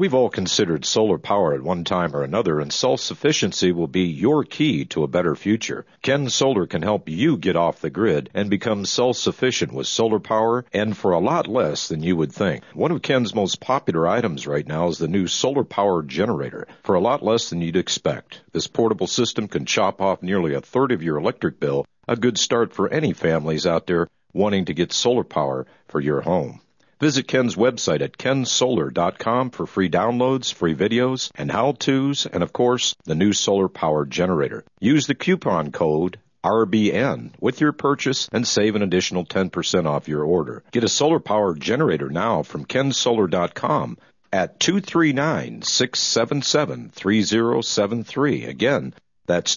We've all considered solar power at one time or another, and self-sufficiency will be your key to a better future. Ken Solar can help you get off the grid and become self-sufficient with solar power, and for a lot less than you would think. One of Ken's most popular items right now is the new solar power generator, for a lot less than you'd expect. This portable system can chop off nearly a third of your electric bill, a good start for any families out there wanting to get solar power for your home. Visit Ken's website at kensolar.com for free downloads, free videos, and how-tos, and of course, the new solar power generator. Use the coupon code RBN with your purchase and save an additional 10% off your order. Get a solar power generator now from kensolar.com at 239-677-3073. Again, that's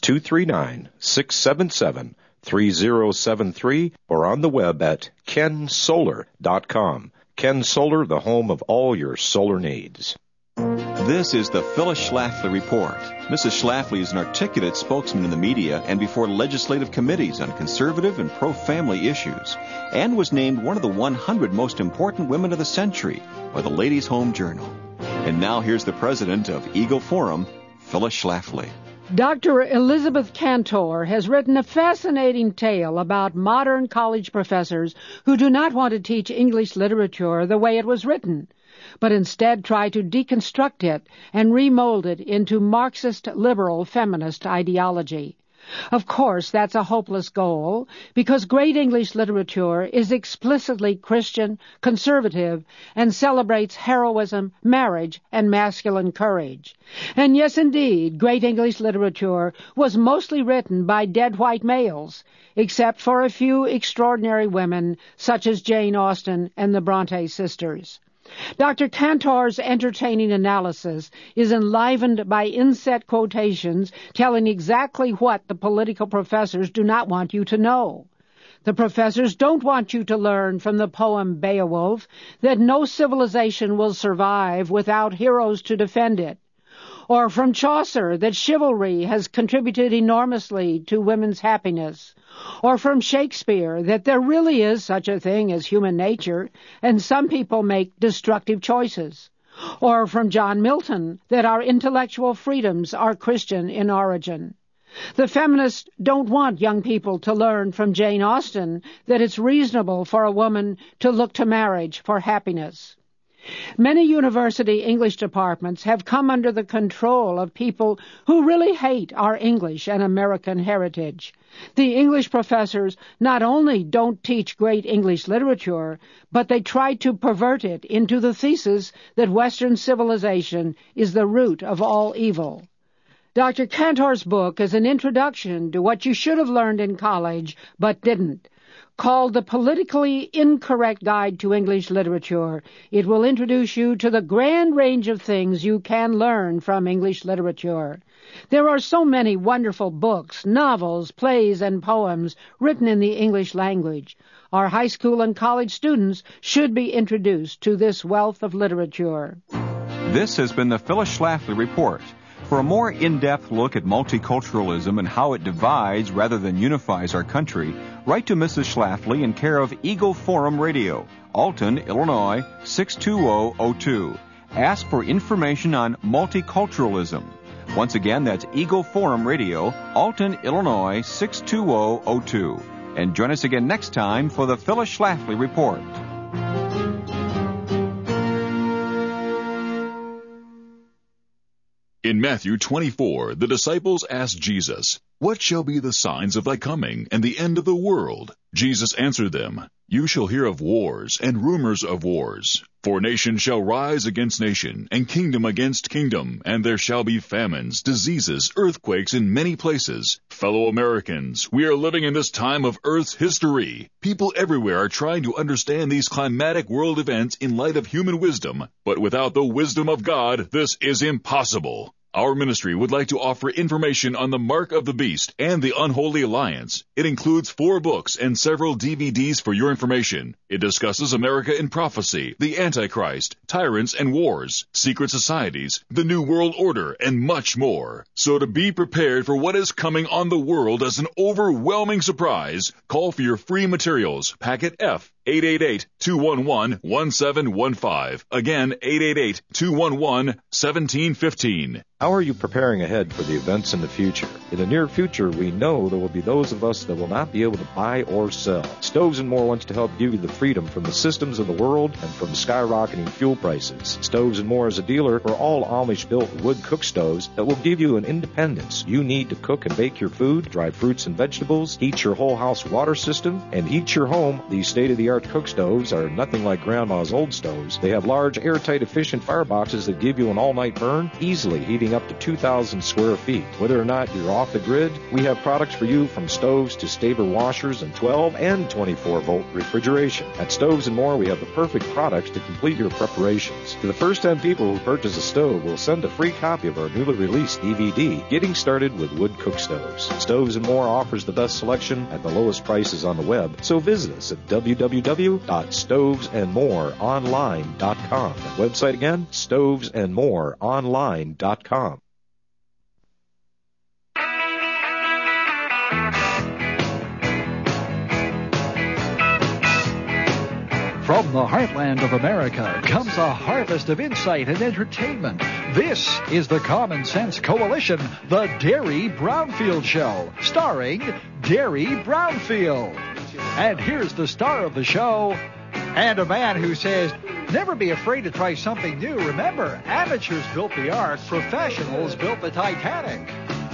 239-677-3073 or on the web at kensolar.com. Ken Solar, the home of all your solar needs. This is the Phyllis Schlafly Report. Mrs. Schlafly is an articulate spokesman in the media and before legislative committees on conservative and pro-family issues, and was named one of the 100 most important women of the century by the Ladies' Home Journal. And now here's the president of Eagle Forum, Phyllis Schlafly. Dr. Elizabeth Cantor has written a fascinating tale about modern college professors who do not want to teach English literature the way it was written, but instead try to deconstruct it and remold it into Marxist liberal feminist ideology. Of course, that's a hopeless goal, because great English literature is explicitly Christian, conservative, and celebrates heroism, marriage, and masculine courage. And yes, indeed, great English literature was mostly written by dead white males, except for a few extraordinary women, such as Jane Austen and the Bronte sisters. Dr. Cantor's entertaining analysis is enlivened by inset quotations telling exactly what the political professors do not want you to know. The professors don't want you to learn from the poem Beowulf that no civilization will survive without heroes to defend it, or from Chaucer that chivalry has contributed enormously to women's happiness, or from Shakespeare that there really is such a thing as human nature and some people make destructive choices, or from John Milton that our intellectual freedoms are Christian in origin. The feminists don't want young people to learn from Jane Austen that it's reasonable for a woman to look to marriage for happiness. Many university English departments have come under the control of people who really hate our English and American heritage. The English professors not only don't teach great English literature, but they try to pervert it into the thesis that Western civilization is the root of all evil. Dr. Cantor's book is an introduction to what you should have learned in college but didn't. Called The Politically Incorrect Guide to English Literature, it will introduce you to the grand range of things you can learn from English literature. There are so many wonderful books, novels, plays, and poems written in the English language. Our high school and college students should be introduced to this wealth of literature. This has been the Phyllis Schlafly Report. For a more in-depth look at multiculturalism and how it divides rather than unifies our country, write to Mrs. Schlafly in care of Eagle Forum Radio, Alton, Illinois, 62002. Ask for information on multiculturalism. Once again, that's Eagle Forum Radio, Alton, Illinois, 62002. And join us again next time for the Phyllis Schlafly Report. In Matthew 24, the disciples asked Jesus, "What shall be the signs of thy coming and the end of the world?" Jesus answered them, "You shall hear of wars and rumors of wars. For nation shall rise against nation, and kingdom against kingdom, and there shall be famines, diseases, earthquakes in many places. Fellow Americans, we are living in this time of Earth's history. People everywhere are trying to understand these climatic world events in light of human wisdom, but without the wisdom of God, this is impossible. Our ministry would like to offer information on the Mark of the Beast and the Unholy Alliance. It includes 4 books and several DVDs for your information. It discusses America in prophecy, the Antichrist, tyrants and wars, secret societies, the New World Order, and much more. So to be prepared for what is coming on the world as an overwhelming surprise, call for your free materials, Packet F, 888-211-1715. Again, 888-211-1715. How are you preparing ahead for the events in the future? In the near future, we know there will be those of us that will not be able to buy or sell. Stoves and More wants to help give you the freedom from the systems of the world and from skyrocketing fuel prices. Stoves and More is a dealer for all Amish-built wood cook stoves that will give you an independence you need to cook and bake your food, dry fruits and vegetables, heat your whole house water system, and heat your home. These state-of-the-art cook stoves are nothing like Grandma's old stoves. They have large, airtight, efficient fireboxes that give you an all-night burn, easily heating up to 2,000 square feet. Whether or not you're off the grid, we have products for you from stoves to Staber washers and 12 and 24-volt refrigeration. At Stoves and More, we have the perfect products to complete your preparations. To the first 10 people who purchase a stove, we'll send a free copy of our newly released DVD, Getting Started with Wood Cook Stoves. Stoves and More offers the best selection at the lowest prices on the web, so visit us at www.stovesandmoreonline.com. That website again, stovesandmoreonline.com. From the heartland of America comes a harvest of insight and entertainment. This is the Common Sense Coalition, the Derry Brownfield Show, starring Derry Brownfield. And here's the star of the show, and a man who says, never be afraid to try something new. Remember, amateurs built the Ark, professionals built the Titanic.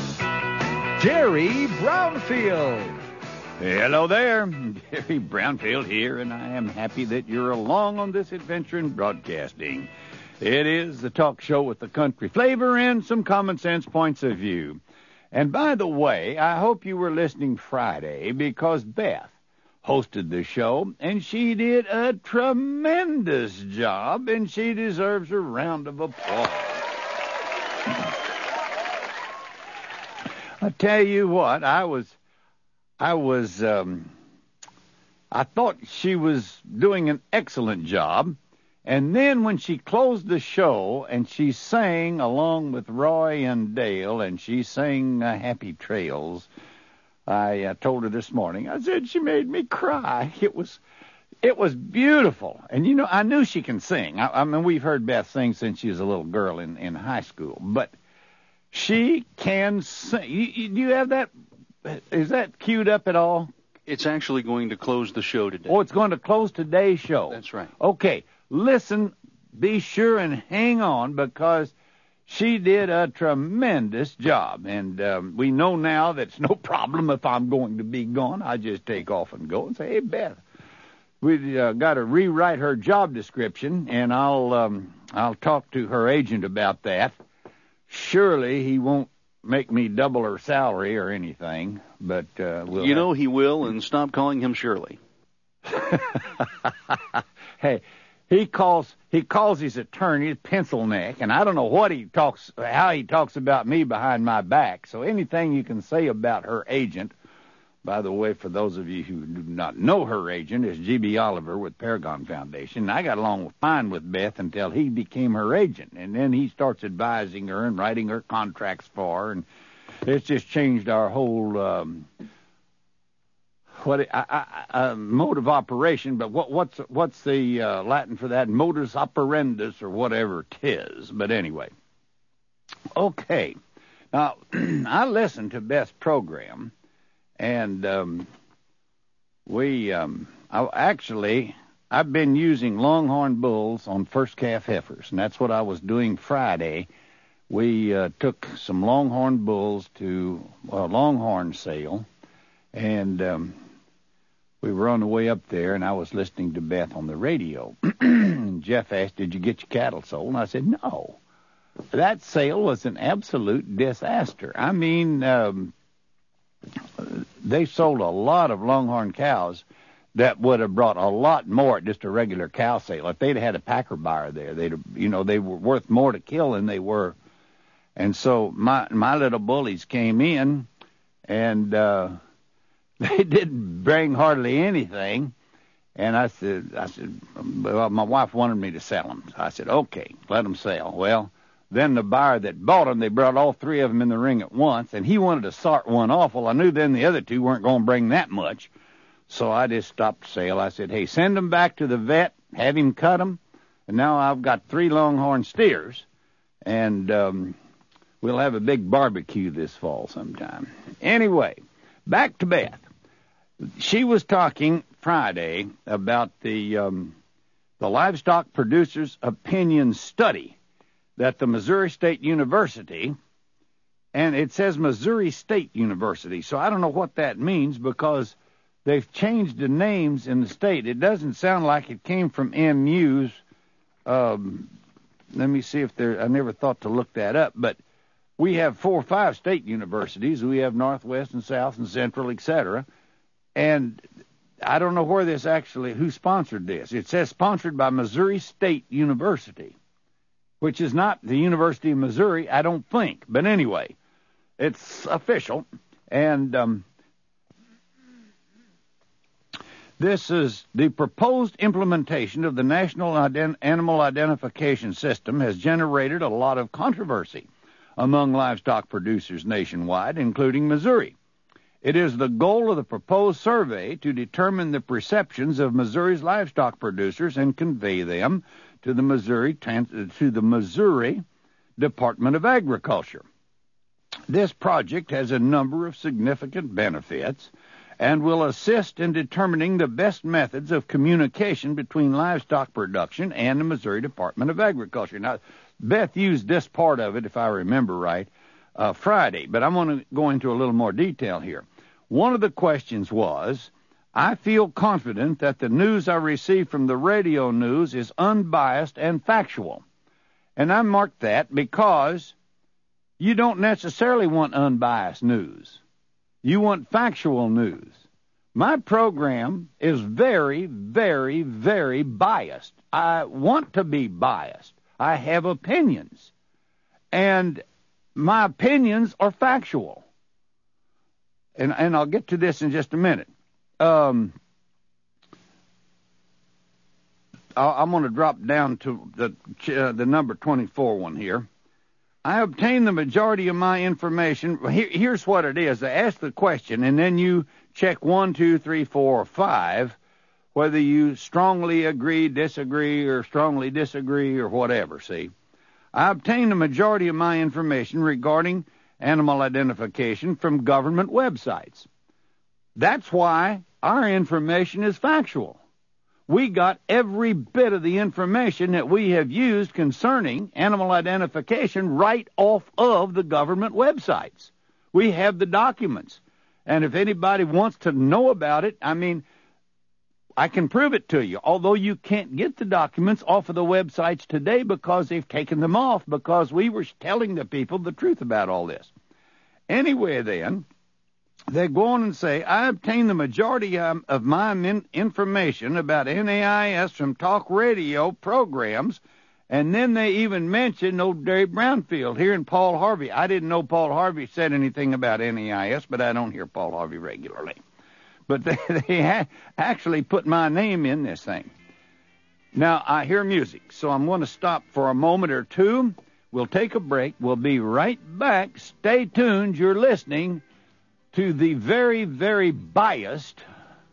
Derry Brownfield. Hello there, Derry Brownfield here, and I am happy that you're along on this adventure in broadcasting. It is the talk show with the country flavor and some common sense points of view. And by the way, I hope you were listening Friday because Beth hosted the show, and she did a tremendous job, and she deserves a round of applause. I tell you what, I thought she was doing an excellent job. And then when she closed the show and she sang along with Roy and Dale and she sang Happy Trails, I told her this morning, I said she made me cry. It was beautiful. And, you know, I knew she can sing. I mean, we've heard Beth sing since she was a little girl in high school. But she can sing. Do you have that? Is that queued up at all? It's actually going to close the show today. Oh, it's going to close today's show. That's right. Okay. Listen, be sure and hang on because she did a tremendous job. And we know now that it's no problem if I'm going to be gone. I just take off and go and say, hey, Beth, we got to rewrite her job description, and I'll talk to her agent about that. Surely he won't make me double her salary or anything, but we'll... You know he will, and stop calling him Shirley. Hey, he calls his attorney Pencil Neck, and I don't know how he talks about me behind my back. So anything you can say about her agent, by the way, for those of you who do not know her agent, is G.B. Oliver with Paragon Foundation. I got along fine with Beth until he became her agent, and then he starts advising her and writing her contracts for her, and it's just changed our whole mode of operation. But what's the Latin for that? Modus operandus or whatever it is. But anyway, okay. Now I listened to Beth's program. And I've been using Longhorn bulls on first calf heifers, and that's what I was doing Friday. We took some Longhorn bulls to a Longhorn sale, and we were on the way up there, and I was listening to Beth on the radio. And Jeff asked, did you get your cattle sold? And I said, no. That sale was an absolute disaster. I mean... they sold a lot of Longhorn cows that would have brought a lot more at just a regular cow sale. If they'd had a packer buyer there, they were worth more to kill than they were. And so my little bullies came in, and they didn't bring hardly anything. And I said, well, my wife wanted me to sell them. So I said, okay, let them sell. Well, then the buyer that bought them, they brought all three of them in the ring at once, and he wanted to sort one off. Well, I knew then the other two weren't going to bring that much. So I just stopped the sale. I said, hey, send them back to the vet, have him cut them. And now I've got 3 longhorn steers, and we'll have a big barbecue this fall sometime. Anyway, back to Beth. She was talking Friday about the livestock producers' opinion study that the Missouri State University, and it says Missouri State University, so I don't know what that means because they've changed the names in the state. It doesn't sound like it came from MU's. Let me see if I never thought to look that up, but we have 4 or 5 state universities. We have Northwest and South and Central, etc. And I don't know where this actually, who sponsored this. It says sponsored by Missouri State University, which is not the University of Missouri, I don't think. But anyway, it's official. And this is the proposed implementation of the National Animal Identification System has generated a lot of controversy among livestock producers nationwide, including Missouri. It is the goal of the proposed survey to determine the perceptions of Missouri's livestock producers and convey them to the Missouri Department of Agriculture. This project has a number of significant benefits and will assist in determining the best methods of communication between livestock production and the Missouri Department of Agriculture. Now, Beth used this part of it, if I remember right, Friday, but I'm going to go into a little more detail here. One of the questions was, I feel confident that the news I received from the radio news is unbiased and factual. And I marked that because you don't necessarily want unbiased news. You want factual news. My program is very, very, very biased. I want to be biased. I have opinions. And my opinions are factual. And I'll get to this in just a minute. I'm going to drop down to the number 24 one here. I obtained the majority of my information. Here's what it is. I ask the question, and then you check 1, 2, 3, 4, or 5, whether you strongly agree, disagree, or strongly disagree, or whatever, see. I obtained the majority of my information regarding animal identification from government websites. That's why our information is factual. We got every bit of the information that we have used concerning animal identification right off of the government websites. We have the documents. And if anybody wants to know about it, I mean, I can prove it to you, although you can't get the documents off of the websites today because they've taken them off because we were telling the people the truth about all this. Anyway, then, they go on and say, I obtained the majority of my information about NAIS from talk radio programs, and then they even mentioned old Derry Brownfield here in Paul Harvey. I didn't know Paul Harvey said anything about NAIS, but I don't hear Paul Harvey regularly. But they actually put my name in this thing. Now, I hear music, so I'm going to stop for a moment or two. We'll take a break. We'll be right back. Stay tuned. You're listening to the very, very biased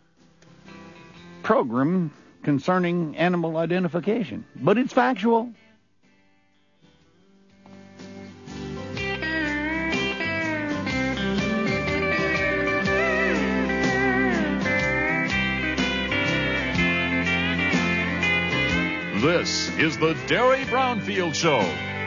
program concerning animal identification. But it's factual. This is the Derry Brownfield Show.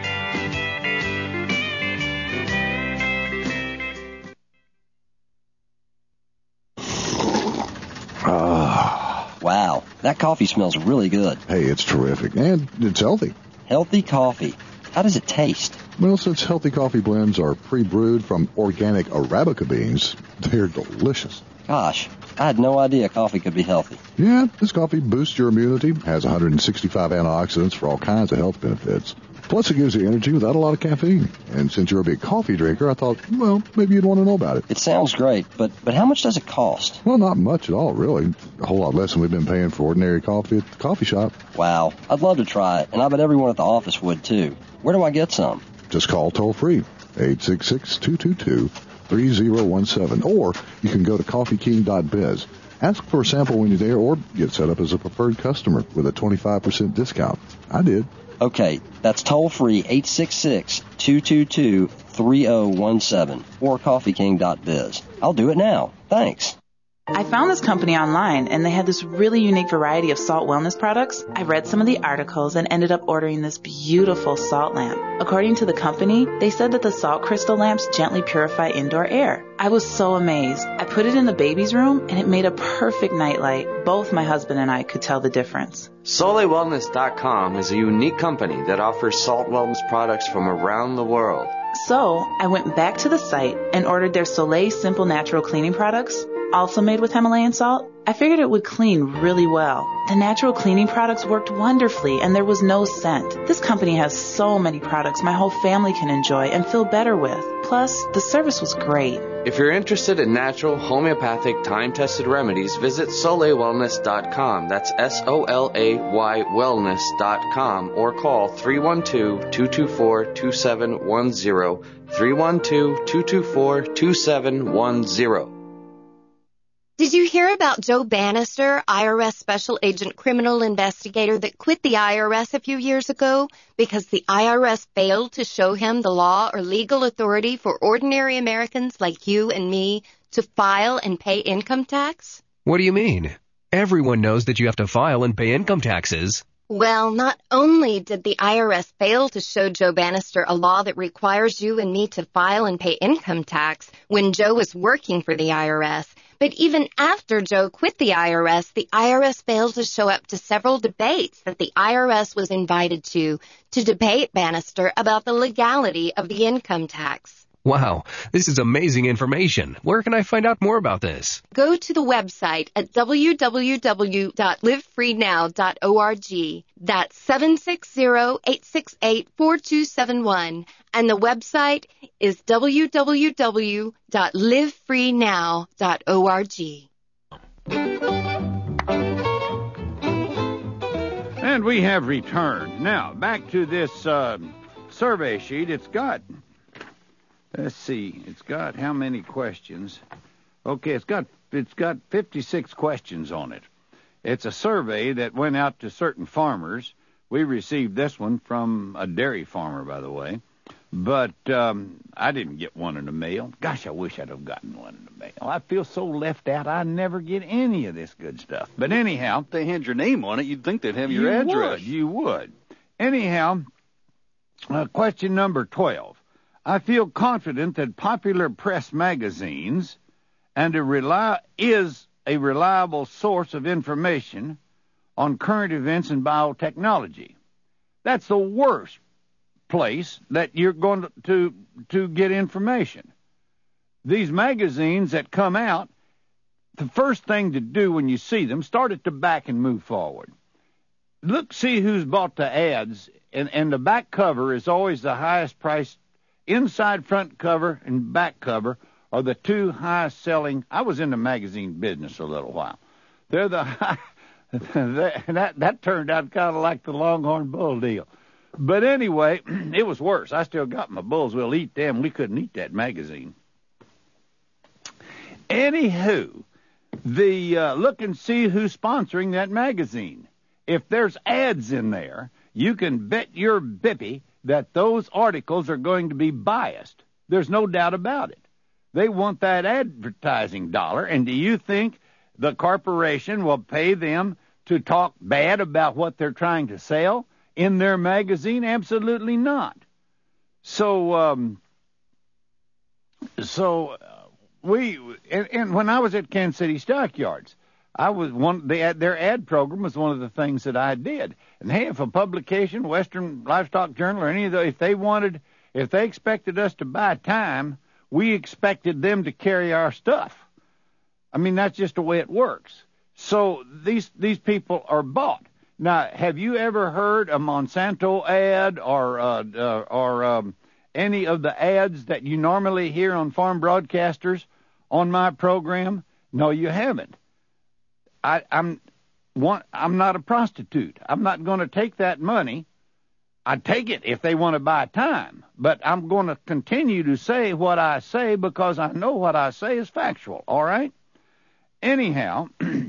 Wow, that coffee smells really good. Hey, it's terrific, and it's healthy. Healthy coffee. How does it taste? Well, since healthy coffee blends are pre-brewed from organic Arabica beans, they're delicious. Gosh, I had no idea coffee could be healthy. Yeah, this coffee boosts your immunity, has 165 antioxidants for all kinds of health benefits. Plus, it gives you energy without a lot of caffeine. And since you're a big coffee drinker, I thought, well, maybe you'd want to know about it. It sounds great, but how much does it cost? Well, not much at all, really. A whole lot less than we've been paying for ordinary coffee at the coffee shop. Wow, I'd love to try it, and I bet everyone at the office would, too. Where do I get some? Just call toll-free, 866-222-3017, or you can go to coffeeking.biz. Ask for a sample when you're there or get set up as a preferred customer with a 25% discount. I did. Okay, that's toll-free 866-222-3017 or coffeeking.biz. I'll do it now. Thanks. I found this company online, and they had this really unique variety of salt wellness products. I read some of the articles and ended up ordering this beautiful salt lamp. According to the company, they said that the salt crystal lamps gently purify indoor air. I was so amazed. I put it in the baby's room, and it made a perfect nightlight. Both my husband and I could tell the difference. SoleilWellness.com is a unique company that offers salt wellness products from around the world. So I went back to the site and ordered their Soleil Simple Natural Cleaning products, also made with Himalayan salt. I figured it would clean really well. The natural cleaning products worked wonderfully, and there was no scent. This company has so many products my whole family can enjoy and feel better with. Plus, the service was great. If you're interested in natural, homeopathic, time-tested remedies, visit SoleilWellness.com. That's SOLAY wellness.com, or call 312-224-2710, 312-224-2710. Did you hear about Joe Bannister, IRS Special Agent Criminal Investigator that quit the IRS a few years ago because the IRS failed to show him the law or legal authority for ordinary Americans like you and me to file and pay income tax? What do you mean? Everyone knows that you have to file and pay income taxes. Well, not only did the IRS fail to show Joe Bannister a law that requires you and me to file and pay income tax when Joe was working for the IRS, but even after Joe quit the IRS failed to show up to several debates that the IRS was invited to debate Bannister about the legality of the income tax. Wow, this is amazing information. Where can I find out more about this? Go to the website at www.livefreenow.org. That's 760-868-4271. And the website is www.livefreenow.org. And we have returned. Now, back to this survey sheet. It's got how many questions? Okay, it's got 56 questions on it. It's a survey that went out to certain farmers. We received this one from a dairy farmer, by the way. But I didn't get one in the mail. Gosh, I wish I'd have gotten one in the mail. I feel so left out. I never get any of this good stuff. But anyhow, if they had your name on it, you'd think they'd have your address. You would. Anyhow, question number 12. I feel confident that popular press magazines is a reliable source of information on current events and biotechnology. That's the worst place that you're going to get information. These magazines that come out, the first thing to do when you see them, start at the back and move forward. Look, see who's bought the ads, and the back cover is always the highest priced. Inside front cover and back cover are the two highest selling. I was in the magazine business a little while. They're the high, that turned out kind of like the Longhorn Bull deal. But anyway, it was worse. I still got my bulls. We'll eat them. We couldn't eat that magazine. Anywho, look and see who's sponsoring that magazine. If there's ads in there, you can bet your bippy that those articles are going to be biased. There's no doubt about it. They want that advertising dollar, and do you think the corporation will pay them to talk bad about what they're trying to sell in their magazine? Absolutely not. So when I was at Kansas City Stockyards, their ad program was one of the things that I did. And hey, if a publication, Western Livestock Journal or any of those, if they expected us to buy time, we expected them to carry our stuff. I mean, that's just the way it works. So these people are bought. Now, have you ever heard a Monsanto ad or any of the ads that you normally hear on farm broadcasters on my program? No, you haven't. I'm not a prostitute. I'm not going to take that money. I'd take it if they want to buy time, but I'm going to continue to say what I say because I know what I say is factual, all right? Anyhow,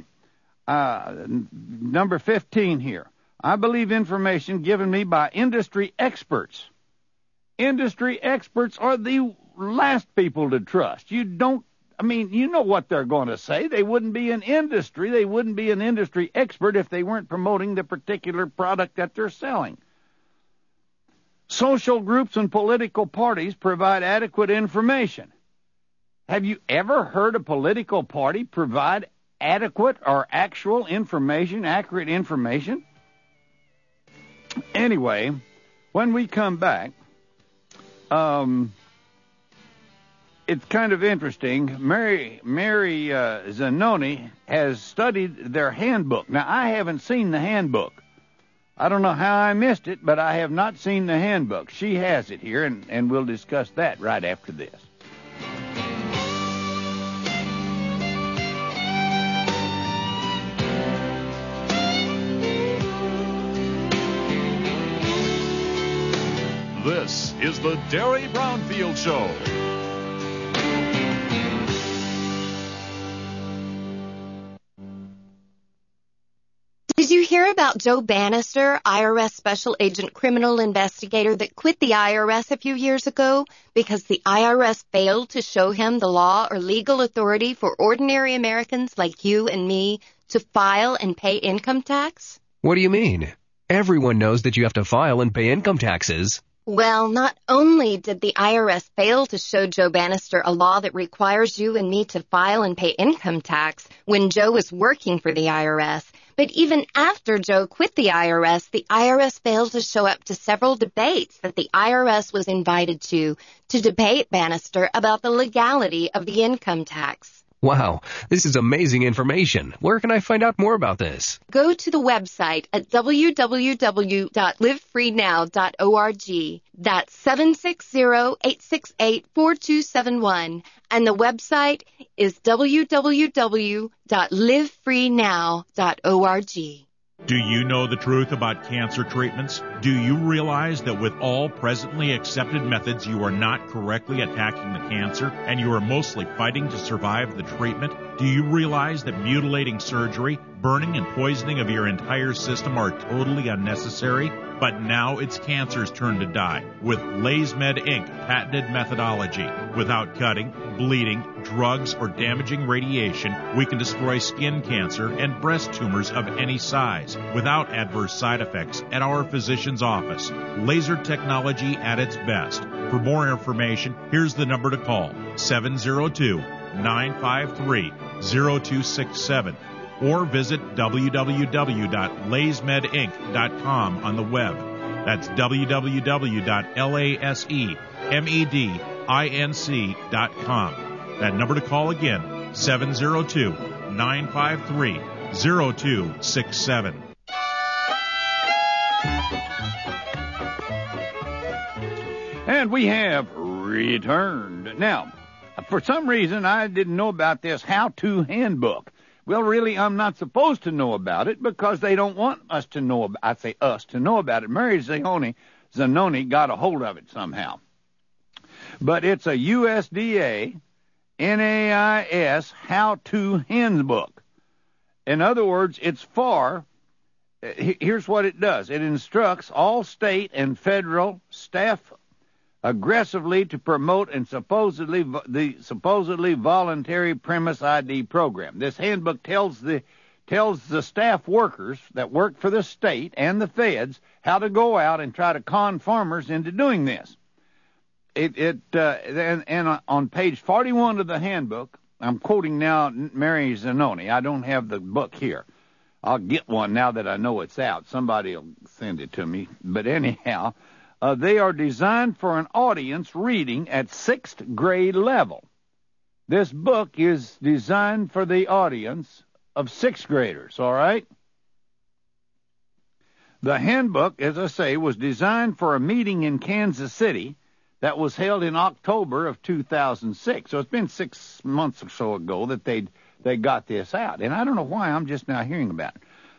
number 15 here. I believe information given me by industry experts. Industry experts are the last people to trust. You know what they're going to say. They wouldn't be in industry. They wouldn't be an industry expert if they weren't promoting the particular product that they're selling. Social groups and political parties provide adequate information. Have you ever heard a political party provide adequate or actual information, accurate information? Anyway, when we come back, it's kind of interesting. Mary Zanoni has studied their handbook. Now, I haven't seen the handbook. I don't know how I missed it, but I have not seen the handbook. She has it here, and we'll discuss that right after this. This is the Derry Brownfield Show. Did you hear about Joe Bannister, IRS Special Agent Criminal Investigator that quit the IRS a few years ago because the IRS failed to show him the law or legal authority for ordinary Americans like you and me to file and pay income tax? What do you mean? Everyone knows that you have to file and pay income taxes. Well, not only did the IRS fail to show Joe Bannister a law that requires you and me to file and pay income tax when Joe was working for the IRS, but even after Joe quit the IRS failed to show up to several debates that the IRS was invited to debate Bannister about the legality of the income tax. Wow, this is amazing information. Where can I find out more about this? Go to the website at www.livefreenow.org. That's 760-868-4271. And the website is www.livefreenow.org. Do you know the truth about cancer treatments? Do you realize that with all presently accepted methods, you are not correctly attacking the cancer and you are mostly fighting to survive the treatment? Do you realize that mutilating surgery, burning and poisoning of your entire system are totally unnecessary? But now it's cancer's turn to die with LaysMed Inc. patented methodology. Without cutting, bleeding, drugs, or damaging radiation, we can destroy skin cancer and breast tumors of any size without adverse side effects at our physician's office. Laser technology at its best. For more information, here's the number to call, 702-953-0267. Or visit www.laysmedinc.com on the web. That's www.lasemedinc.com. That number to call again, 702-953-0267. And we have returned. Now, for some reason, I didn't know about this how-to handbook. Well, really, I'm not supposed to know about it because they don't want us to know about it. I say us to know about it. Mary Zanoni got a hold of it somehow. But it's a USDA NAIS how-to handbook. In other words, it's here's what it does. It instructs all state and federal staff aggressively to promote and supposedly voluntary premise ID program. This handbook tells the staff workers that work for the state and the feds how to go out and try to con farmers into doing this. And on page 41 of the handbook, I'm quoting now Mary Zanoni. I don't have the book here. I'll get one now that I know it's out. Somebody will send it to me. But anyhow, they are designed for an audience reading at 6th grade level. This book is designed for the audience of 6th graders, all right? The handbook, as I say, was designed for a meeting in Kansas City that was held in October of 2006. So it's been 6 months or so ago that they got this out. And I don't know why I'm just now hearing about it.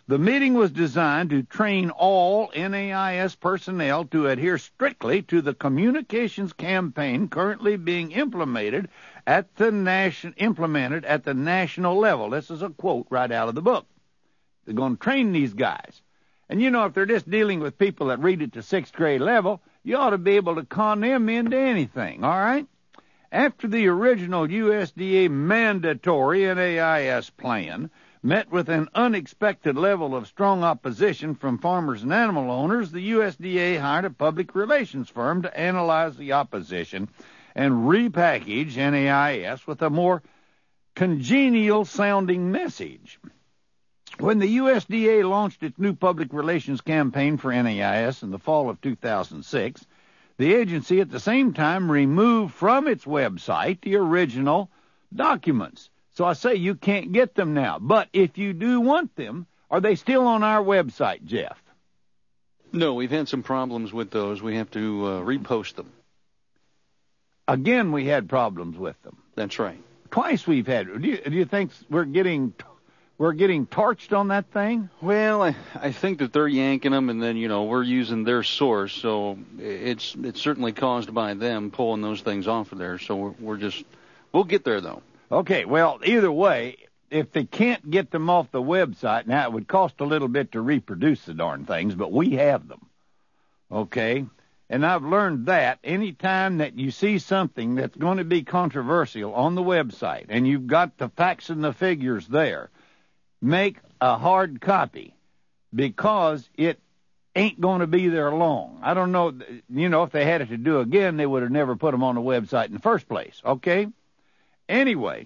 The meeting was designed to train all NAIS personnel to adhere strictly to the communications campaign currently being implemented at the national level. This is a quote right out of the book. They're going to train these guys. And you know, if they're just dealing with people that read at the 6th grade level, you ought to be able to con them into anything, all right? After the original USDA mandatory NAIS plan met with an unexpected level of strong opposition from farmers and animal owners, the USDA hired a public relations firm to analyze the opposition and repackage NAIS with a more congenial-sounding message. When the USDA launched its new public relations campaign for NAIS in the fall of 2006, the agency at the same time removed from its website the original documents. So I say you can't get them now. But if you do want them, are they still on our website, Jeff? No, we've had some problems with those. We have to repost them. Again, we had problems with them. That's right. Twice we've had. Do you think we're getting torched on that thing? Well, I think that they're yanking them, and then, you know, we're using their source, so it's certainly caused by them pulling those things off of there. So we'll get there, though. Okay, well, either way, if they can't get them off the website, now it would cost a little bit to reproduce the darn things, but we have them. Okay? And I've learned that any time that you see something that's going to be controversial on the website, and you've got the facts and the figures there, make a hard copy, because it ain't going to be there long. I don't know, you know, if they had it to do again, they would have never put them on the website in the first place, okay? Anyway,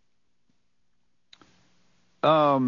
let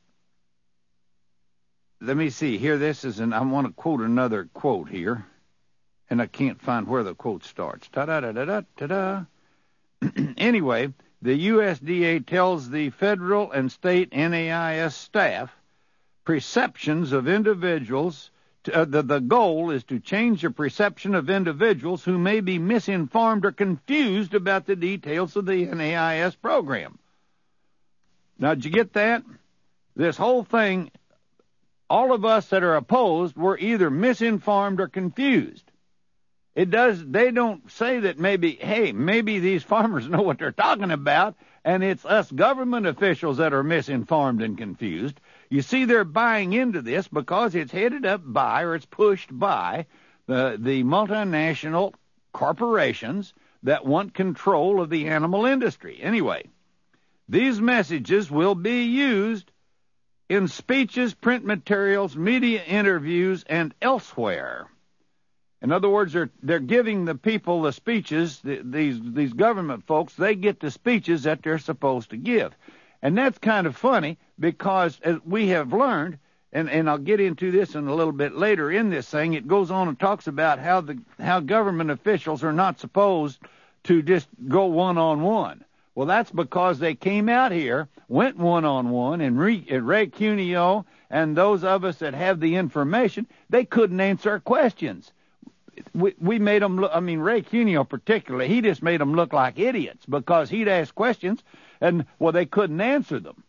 me see. Here, I want to quote another quote here, and I can't find where the quote starts. Ta-da-da-da-da-da-da. Anyway, the USDA tells the federal and state NAIS staff perceptions of individuals. The goal is to change the perception of individuals who may be misinformed or confused about the details of the NAIS program. Now, did you get that? This whole thing, all of us that are opposed were either misinformed or confused. They don't say that maybe these farmers know what they're talking about, and it's us government officials that are misinformed and confused. You see, they're buying into this because it's headed up by, or it's pushed by, the multinational corporations that want control of the animal industry. Anyway, these messages will be used in speeches, print materials, media interviews, and elsewhere. In other words, they're giving the people the speeches, these government folks, they get the speeches that they're supposed to give. And that's kind of funny because, as we have learned, and I'll get into this in a little bit later in this thing, it goes on and talks about how government officials are not supposed to just go one-on-one. Well, that's because they came out here, went one-on-one, and Ray Cuneo and those of us that have the information, they couldn't answer our questions. We made them look, Ray Cuneo particularly, he just made them look like idiots because he'd ask questions and, well, they couldn't answer them.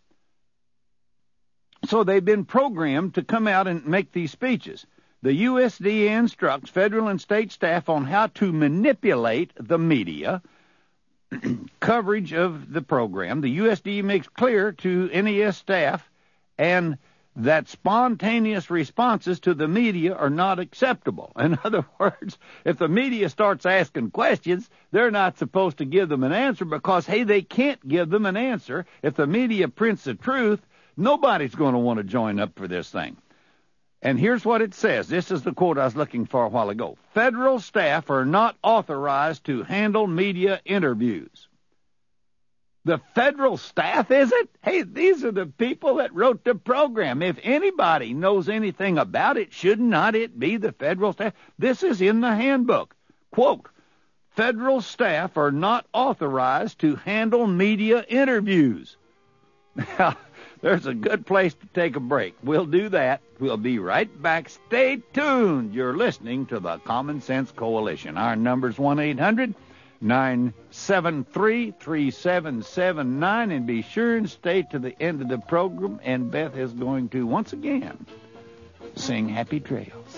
So they've been programmed to come out and make these speeches. The USDA instructs federal and state staff on how to manipulate the media coverage of the program. The USDA makes clear to NAIS staff and that spontaneous responses to the media are not acceptable. In other words, if the media starts asking questions, they're not supposed to give them an answer because, hey, they can't give them an answer. If the media prints the truth, nobody's going to want to join up for this thing. And here's what it says. This is the quote I was looking for a while ago. Federal staff are not authorized to handle media interviews. The federal staff, is it? Hey, these are the people that wrote the program. If anybody knows anything about it, should not it be the federal staff? This is in the handbook. Quote, federal staff are not authorized to handle media interviews. Now, there's a good place to take a break. We'll do that. We'll be right back. Stay tuned. You're listening to the Common Sense Coalition. Our number's 1-800 973-3779, and be sure and stay to the end of the program, and Beth is going to once again sing Happy Trails.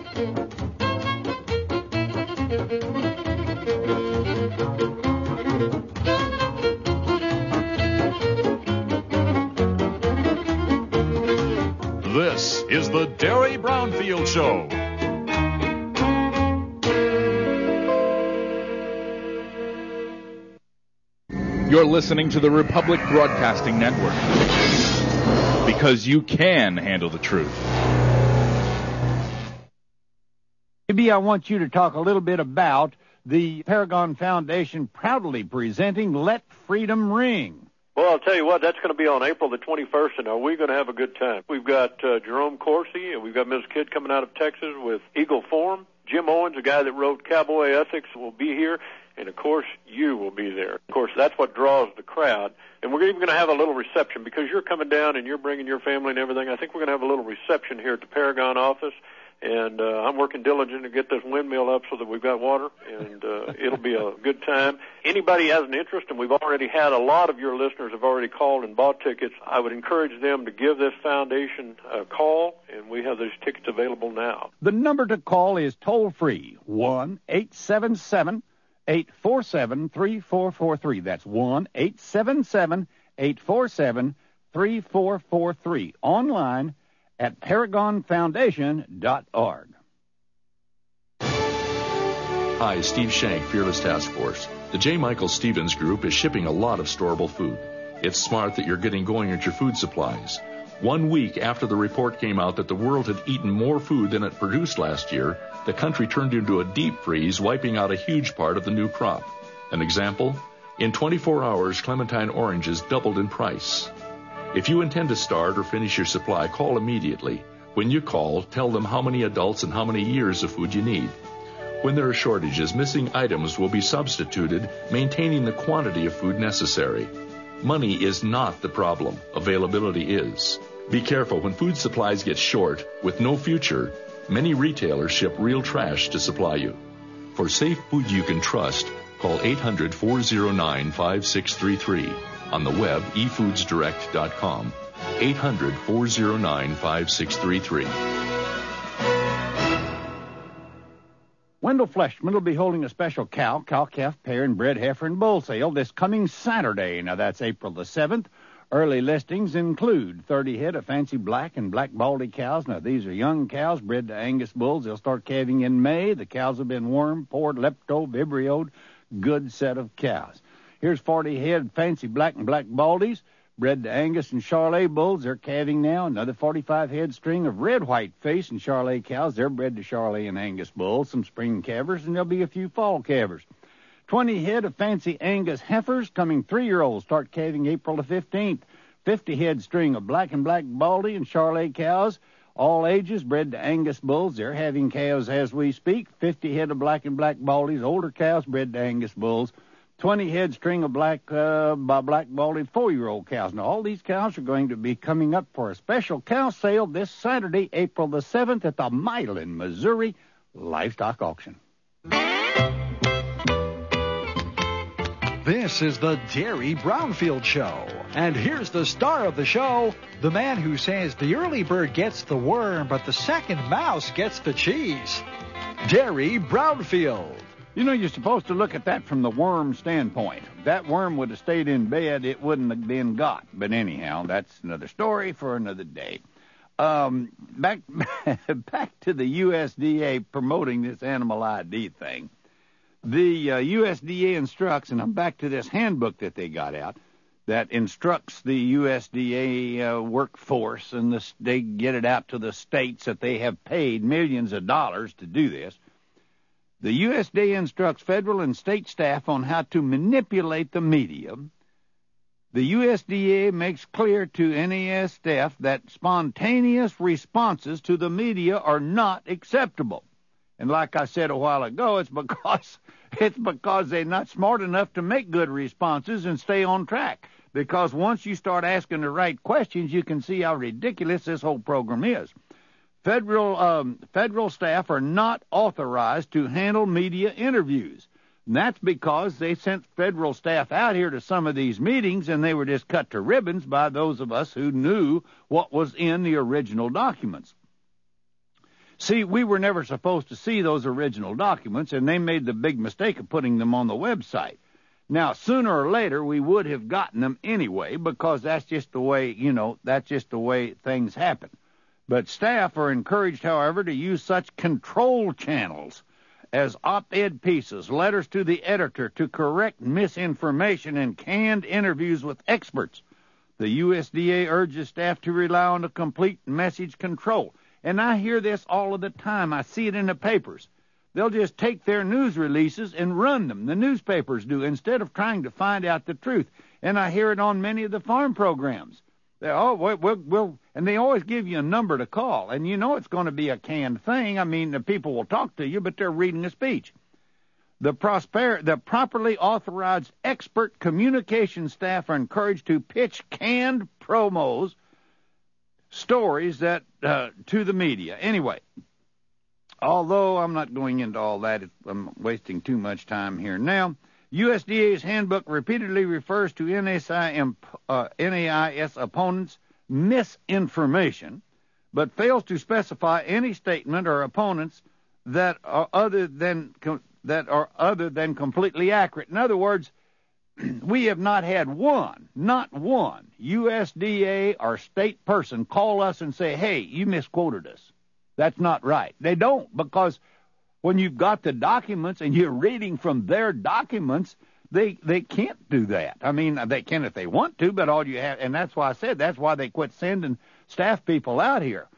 This is the Derry Brownfield Show. You're listening to the Republic Broadcasting Network, because you can handle the truth. Maybe I want you to talk a little bit about the Paragon Foundation proudly presenting Let Freedom Ring. Well, I'll tell you what, that's going to be on April the 21st, and are we going to have a good time? We've got Jerome Corsi, and we've got Ms. Kidd coming out of Texas with Eagle Forum. Jim Owens, the guy that wrote Cowboy Ethics, will be here. And, of course, you will be there. Of course, that's what draws the crowd. And we're even going to have a little reception because you're coming down and you're bringing your family and everything. I think we're going to have a little reception here at the Paragon office. And I'm working diligent to get this windmill up so that we've got water. And it'll be a good time. Anybody has an interest, and we've already had a lot of your listeners have already called and bought tickets, I would encourage them to give this foundation a call, and we have those tickets available now. The number to call is toll-free, 1-877-847-3443. That's 1-877-847-3443. Online at ParagonFoundation.org. Hi, Steve Shank, Fearless Task Force. The J. Michael Stevens Group is shipping a lot of storable food. It's smart that you're getting going at your food supplies. 1 week after the report came out that the world had eaten more food than it produced last year, the country turned into a deep freeze, wiping out a huge part of the new crop. An example? In 24 hours, clementine oranges doubled in price. If you intend to start or finish your supply, call immediately. When you call, tell them how many adults and how many years of food you need. When there are shortages, missing items will be substituted, maintaining the quantity of food necessary. Money is not the problem. Availability is. Be careful when food supplies get short. With no future, many retailers ship real trash to supply you. For safe food you can trust, call 800-409-5633. On the web, efoodsdirect.com. 800-409-5633. Wendell Fleshman will be holding a special cow, calf, pear, and bred heifer and bull sale this coming Saturday. Now, that's April the 7th. Early listings include 30 head of fancy black and black baldy cows. Now, these are young cows bred to Angus bulls. They'll start calving in May. The cows have been wormed, poured, lepto, vibrioed. Good set of cows. Here's 40 head fancy black and black baldies, bred to Angus and Charolais bulls. They're calving now. Another 45 head string of red white face and Charolais cows. They're bred to Charolais and Angus bulls. Some spring calvers, and there'll be a few fall calvers. 20 head of fancy Angus heifers coming 3-year-olds start calving April the 15th. 50 head string of black and black baldy and Charolais cows, all ages, bred to Angus bulls. They're having calves as we speak. 50 head of black and black baldies, older cows bred to Angus bulls. 20 head string of black baldy 4-year-old cows. Now, all these cows are going to be coming up for a special cow sale this Saturday, April the 7th at the Milan, Missouri Livestock Auction. This is the Derry Brownfield Show. And here's the star of the show, the man who says the early bird gets the worm, but the second mouse gets the cheese. Derry Brownfield. You know, you're supposed to look at that from the worm standpoint. If that worm would have stayed in bed, it wouldn't have been got. But anyhow, that's another story for another day. Back to the USDA promoting this animal ID thing. The USDA instructs, and I'm back to this handbook that they got out, that instructs the USDA workforce, and they get it out to the states that they have paid millions of dollars to do this. The USDA instructs federal and state staff on how to manipulate the media. The USDA makes clear to NAS staff that spontaneous responses to the media are not acceptable. And like I said a while ago, it's because they're not smart enough to make good responses and stay on track. Because once you start asking the right questions, you can see how ridiculous this whole program is. Federal staff are not authorized to handle media interviews. And that's because they sent federal staff out here to some of these meetings, and they were just cut to ribbons by those of us who knew what was in the original documents. See, we were never supposed to see those original documents, and they made the big mistake of putting them on the website. Now, sooner or later, we would have gotten them anyway, because that's just the way, that's just the way things happen. But staff are encouraged, however, to use such control channels as op-ed pieces, letters to the editor to correct misinformation, and canned interviews with experts. The USDA urges staff to rely on a complete message control. And I hear this all of the time. I see it in the papers. They'll just take their news releases and run them. The newspapers do, instead of trying to find out the truth. And I hear it on many of the farm programs. And they always give you a number to call. And you know it's going to be a canned thing. I mean, the people will talk to you, but they're reading a speech. The properly authorized expert communication staff are encouraged to pitch canned promos, stories that to the media. Anyway, although I'm not going into all that, I'm wasting too much time here now. USDA's handbook repeatedly refers to NAIS opponents' misinformation, but fails to specify any statement or opponents that are other than completely accurate. In other words, we have not had not one USDA or state person call us and say, hey, you misquoted us. That's not right. They don't, because when you've got the documents and you're reading from their documents, they can't do that. I mean, they can if they want to, but all you have, and that's why I said that's why they quit sending staff people out here.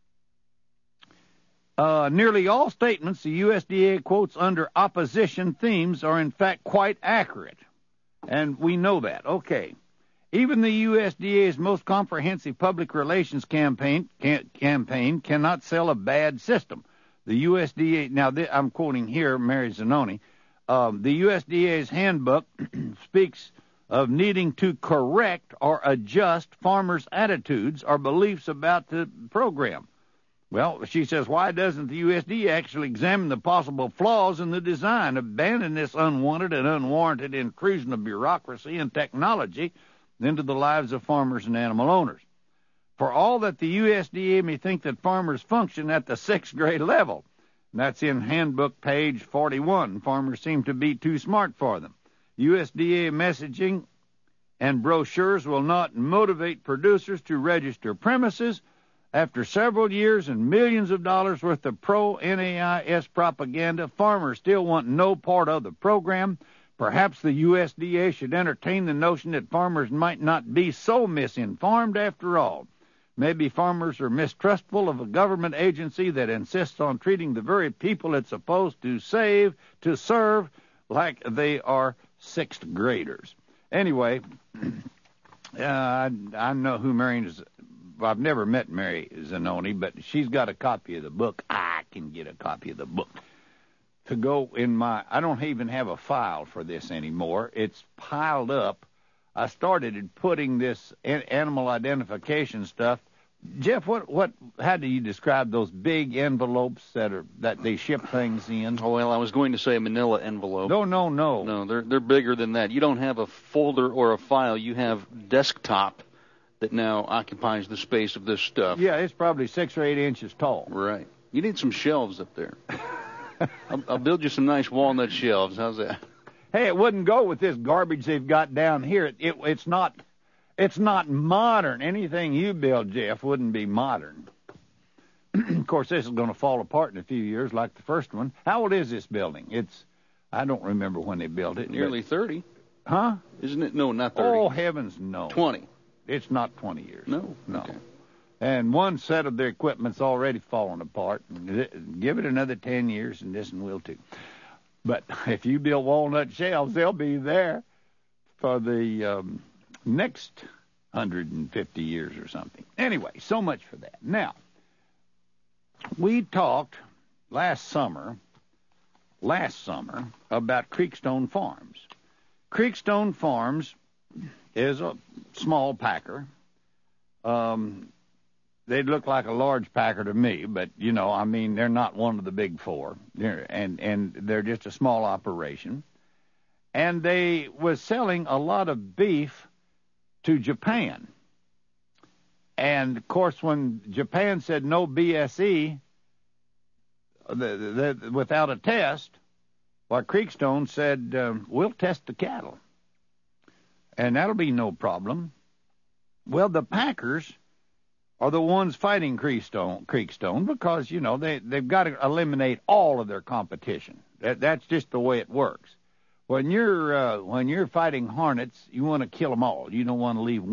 Nearly all statements the USDA quotes under opposition themes are in fact quite accurate. And we know that. Okay. Even the USDA's most comprehensive public relations campaign cannot sell a bad system. The USDA, now I'm quoting here Mary Zanoni, the USDA's handbook speaks of needing to correct or adjust farmers' attitudes or beliefs about the program. Well, she says, why doesn't the USDA actually examine the possible flaws in the design, abandon this unwanted and unwarranted intrusion of bureaucracy and technology into the lives of farmers and animal owners? For all that the USDA may think that farmers function at the 6th grade level, and that's in handbook page 41, farmers seem to be too smart for them. USDA messaging and brochures will not motivate producers to register premises. After several years and millions of dollars worth of pro-NAIS propaganda, farmers still want no part of the program. Perhaps the USDA should entertain the notion that farmers might not be so misinformed after all. Maybe farmers are mistrustful of a government agency that insists on treating the very people it's supposed to serve, like they are 6th graders. Anyway, I know who Mary is. I've never met Mary Zanoni, but she's got a copy of the book. I can get a copy of the book to go in my... I don't even have a file for this anymore. It's piled up. I started putting this animal identification stuff. Jeff, how do you describe those big envelopes that they ship things in? Oh, well, I was going to say a manila envelope. No. No, they're bigger than that. You don't have a folder or a file. You have desktop that now occupies the space of this stuff. Yeah, it's probably 6 or 8 inches tall. Right. You need some shelves up there. I'll build you some nice walnut shelves. How's that? Hey, it wouldn't go with this garbage they've got down here. It's not modern. Anything you build, Jeff, wouldn't be modern. Of course, this is going to fall apart in a few years like the first one. How old is this building? I don't remember when they built it. Nearly 30. Huh? Isn't it? No, not 30. Oh, heavens, no. 20. It's not 20 years. No? Okay. And one set of their equipment's already fallen apart. Give it another 10 years, and this one will too. But if you build walnut shelves, they'll be there for the next 150 years or something. Anyway, so much for that. Now, we talked last summer about Creekstone Farms. Creekstone Farms is a small packer. They'd look like a large packer to me, but, they're not one of the big four. And they're just a small operation. and they was selling a lot of beef to Japan. And, of course, when Japan said no BSE without a test, Creekstone said, we'll test the cattle, and that'll be no problem. Well, the packers are the ones fighting Creekstone because, you know, they've got to eliminate all of their competition. That's just the way it works. When you're fighting hornets, you want to kill them all. You don't want to leave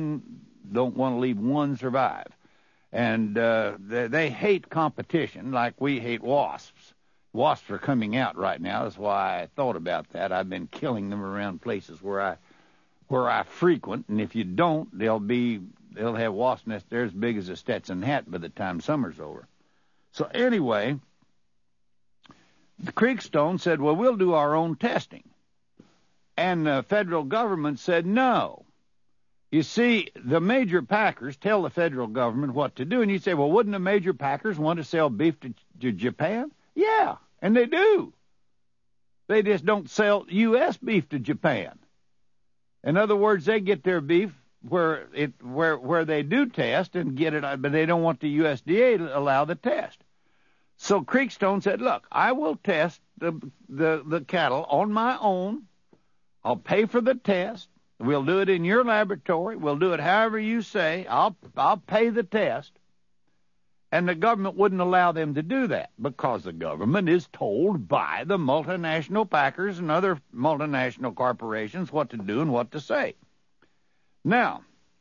one survive. And they hate competition like we hate wasps. Wasps are coming out right now. That's why I thought about that. I've been killing them around places where I frequent, and if you don't, they'll have wasp nests there as big as a Stetson hat by the time summer's over. So anyway, the Creekstone said, well, we'll do our own testing. And the federal government said no. You see, the major packers tell the federal government what to do, and you say, well, wouldn't the major packers want to sell beef to Japan? Yeah, and they do. They just don't sell U.S. beef to Japan. In other words, they get their beef where they do test and get it, but they don't want the USDA to allow the test. So Creekstone said, look, I will test the cattle on my own. I'll pay for the test. We'll do it in your laboratory. We'll do it however you say. I'll pay the test. And the government wouldn't allow them to do that because the government is told by the multinational packers and other multinational corporations what to do and what to say. Now,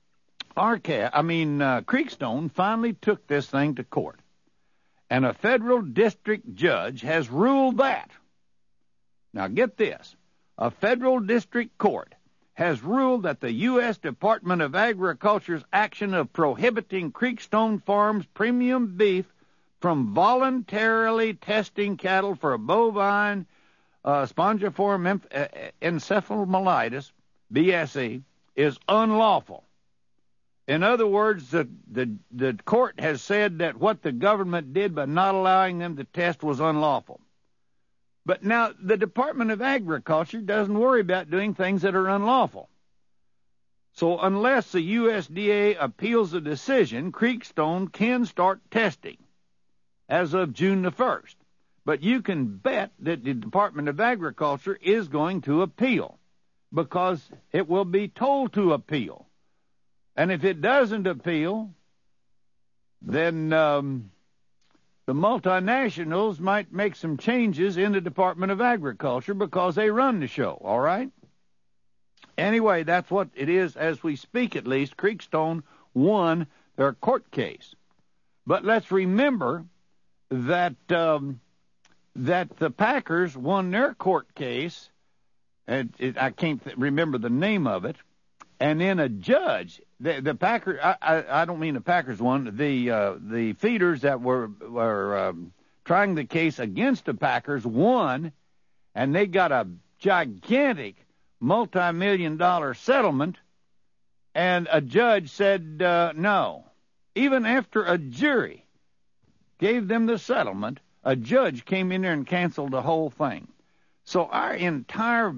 Creekstone finally took this thing to court, and a federal district judge has ruled that. Now, get this. A federal district court has ruled that the U.S. Department of Agriculture's action of prohibiting Creekstone Farms premium beef from voluntarily testing cattle for bovine spongiform encephalomyelitis, BSE, is unlawful. In other words, the court has said that what the government did by not allowing them to test was unlawful. But now the Department of Agriculture doesn't worry about doing things that are unlawful. So unless the USDA appeals the decision, Creekstone can start testing as of June the 1st. But you can bet that the Department of Agriculture is going to appeal because it will be told to appeal. And if it doesn't appeal, then the multinationals might make some changes in the Department of Agriculture because they run the show, all right? Anyway, that's what it is as we speak, at least. Creekstone won their court case. But let's remember that the Packers won their court case, and I can't remember the name of it, and then a judge, the Packers, I don't mean the Packers won, the feeders that were trying the case against the Packers won, and they got a gigantic multi-million-dollar settlement, and a judge said no. Even after a jury gave them the settlement, a judge came in there and canceled the whole thing. So our entire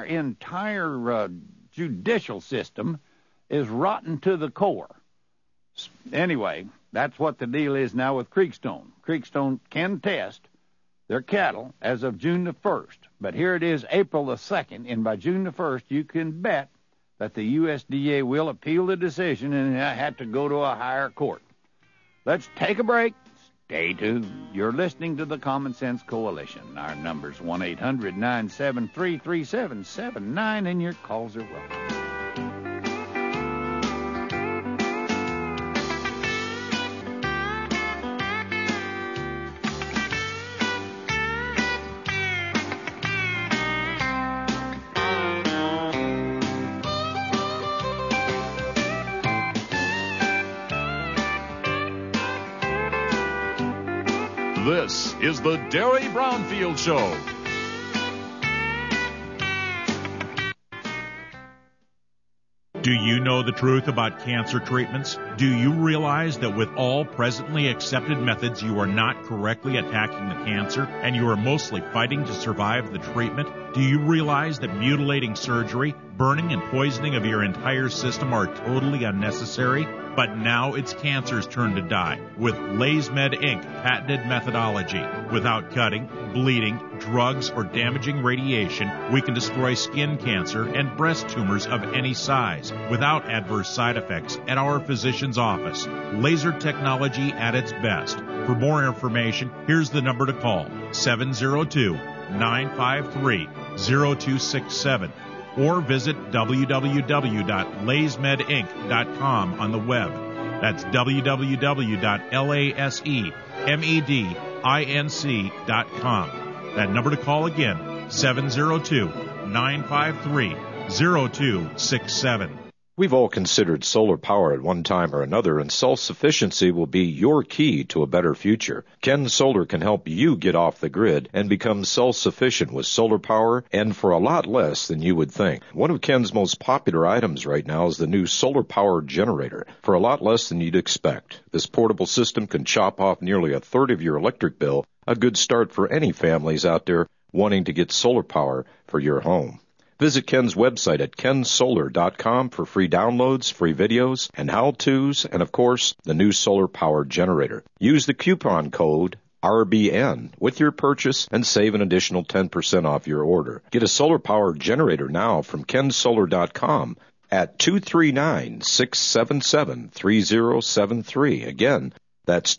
judicial system is rotten to the core. Anyway, that's what the deal is now with Creekstone. Creekstone can test their cattle as of June the 1st. But here it is, April the 2nd, and by June the 1st, you can bet that the USDA will appeal the decision and have to go to a higher court. Let's take a break. Stay tuned. You're listening to the Common Sense Coalition. Our number's 1-800-973-3779, and your calls are welcome. This is the Derry Brownfield Show. Do you know the truth about cancer treatments? Do you realize that with all presently accepted methods, you are not correctly attacking the cancer and you are mostly fighting to survive the treatment? Do you realize that mutilating surgery, burning and poisoning of your entire system are totally unnecessary? But now it's cancer's turn to die with LaysMed Inc. patented methodology. Without cutting, bleeding, drugs, or damaging radiation, we can destroy skin cancer and breast tumors of any size without adverse side effects at our physician's office. Laser technology at its best. For more information, here's the number to call, 702-953-0267. Or visit www.laysmedinc.com on the web. That's www.lasemedinc.com. That number to call again, 702-953-0267. We've all considered solar power at one time or another, and self-sufficiency will be your key to a better future. Ken Solar can help you get off the grid and become self-sufficient with solar power, and for a lot less than you would think. One of Ken's most popular items right now is the new solar power generator, for a lot less than you'd expect. This portable system can chop off nearly a third of your electric bill, a good start for any families out there wanting to get solar power for your home. Visit Ken's website at kensolar.com for free downloads, free videos, and how-tos, and of course, the new solar power generator. Use the coupon code RBN with your purchase and save an additional 10% off your order. Get a solar power generator now from kensolar.com at 239-677-3073. Again, that's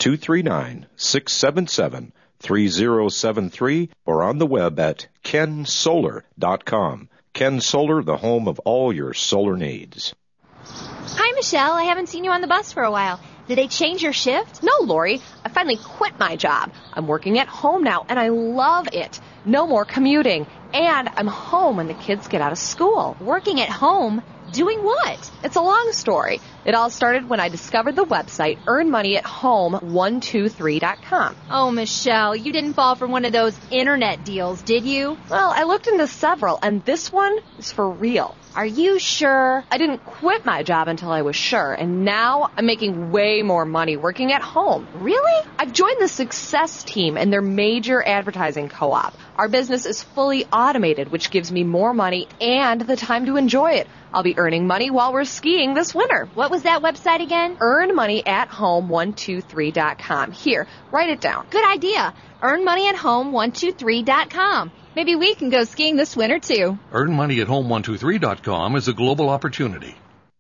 239-677-3073 or on the web at kensolar.com. Ken Solar, the home of all your solar needs. Hi, Michelle. I haven't seen you on the bus for a while. Did they change your shift? No, Lori. I finally quit my job. I'm working at home now, and I love it. No more commuting. And I'm home when the kids get out of school. Working at home? Doing what? It's a long story. It all started when I discovered the website earnmoneyathome123.com. Oh, Michelle, you didn't fall for one of those internet deals, did you? Well, I looked into several, and this one is for real. Are you sure? I didn't quit my job until I was sure, and now I'm making way more money working at home. Really? I've joined the Success Team and their major advertising co-op. Our business is fully automated, which gives me more money and the time to enjoy it. I'll be earning money while we're skiing this winter. What was that website again? earnmoneyathome123.com. Here, write it down. Good idea. earnmoneyathome123.com. Maybe we can go skiing this winter, too. earnmoneyathome123.com is a global opportunity.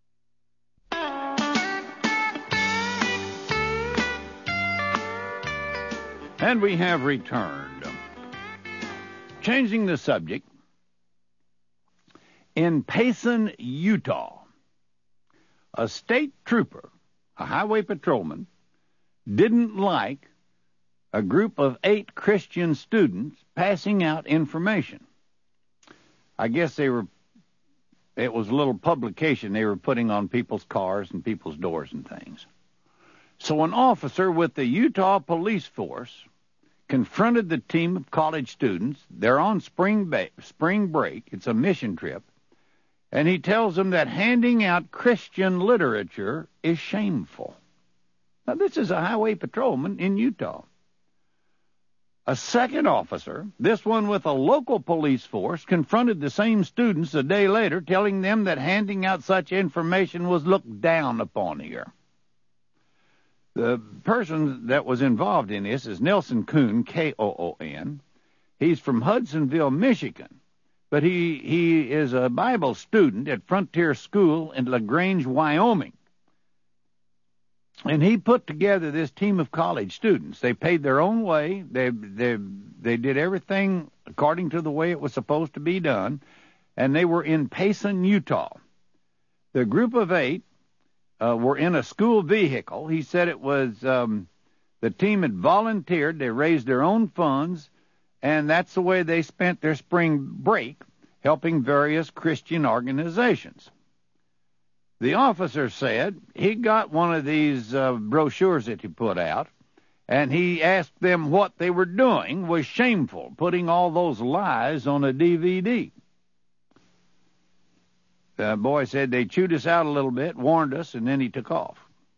And we have returned. Changing the subject, in Payson, Utah, a state trooper, a highway patrolman, didn't like a group of 8 Christian students passing out information. I guess it was a little publication they were putting on people's cars and people's doors and things. So an officer with the Utah police force confronted the team of college students. They're on spring break. It's a mission trip. And he tells them that handing out Christian literature is shameful. Now, this is a highway patrolman in Utah. A second officer, this one with a local police force, confronted the same students a day later, telling them that handing out such information was looked down upon here. The person that was involved in this is Nelson Kuhn, K-O-O-N. He's from Hudsonville, Michigan, but he is a Bible student at Frontier School in LaGrange, Wyoming. And he put together this team of college students. They paid their own way. They did everything according to the way it was supposed to be done, and they were in Payson, Utah. The group of 8 were in a school vehicle. He said it was the team had volunteered. They raised their own funds, and that's the way they spent their spring break, helping various Christian organizations. The officer said he got one of these brochures that he put out, and he asked them what they were doing was shameful, putting all those lies on a DVD. The boy said they chewed us out a little bit, warned us, and then he took off.